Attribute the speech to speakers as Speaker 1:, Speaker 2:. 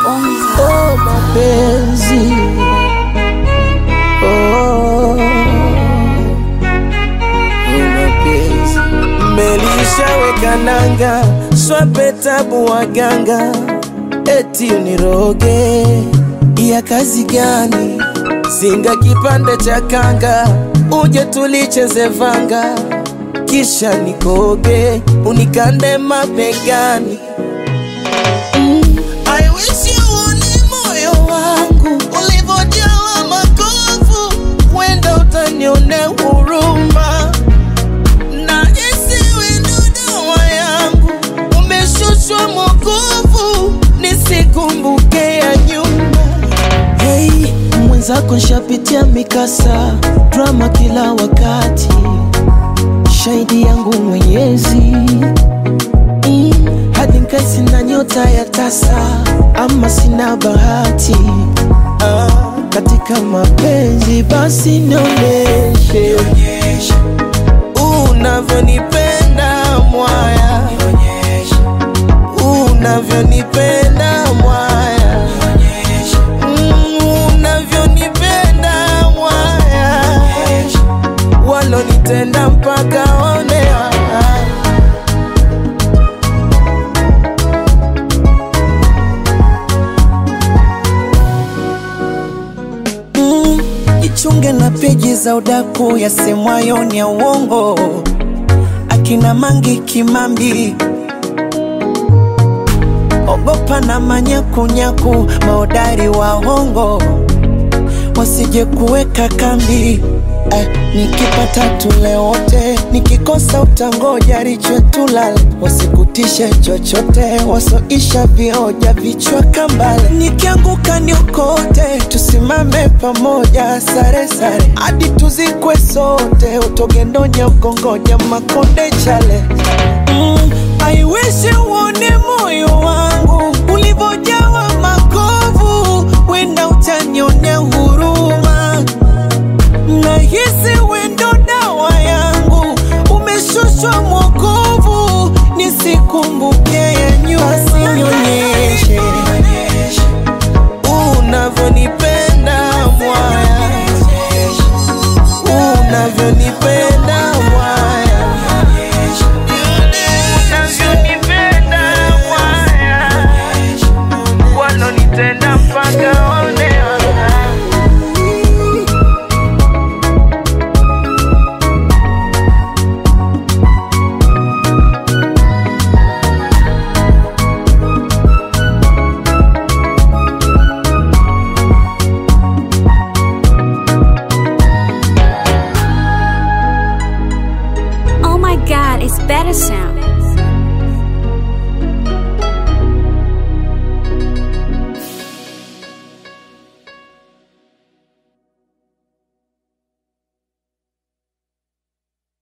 Speaker 1: Oh mapenzi, oh mapenzi, melishaweka nanga, swape tabu waganga, eti uniroge. Ya kazi gani? Singa kipande cha kanga, uje tulicheze vanga, kisha nikoge, unikande mabegani. I wish you uone moyo wangu ulivyojawa makovu, wenda utanione huruma. Na isiwe ndo dawa yangu, umeshushwa mwokovu, nisikumbuke ya nyuma. Hey, mwenzako nshapitia mikasa, drama kila wakati, shahidi yangu Mwenyezi. Hadi nkai sina nyota ya tasa, ama sina bahati katika mapenzi, basi nionyeshe unavyonipenda mwaya, unavyonipenda mwaya, unavyonipenda mwaya, walonitenda mpaka onea. Chunge na peji za udaku ya semwayo ni ya uongo, akina Mangi Kimambi. Ogopa na manyakunyaku, maodari wa hongo, wasije kuweka kambi. Nikipata tule wote, nikikosa utangoja riche tulale, wasikutishe chochote, wasoisha vioja vichwa kambale. Nikianguka niokote, tusimame pamoja sare sare, hadi tuzikwe sote, utogendonya mkongoja makonde chale. I wish uone moyo wangu ulivyojawa makovu, wenda utanione huruma. Nahisi wendo dawa yangu, umeshushwa mwokovu, nisikumbuke ya nyuma. Nionyeshe unavyonipenda mwaya, unavyonipenda mwaya, unavyonipenda mwaya, walonitenda mpaka onea.
Speaker 2: Oh my God, it's better sound.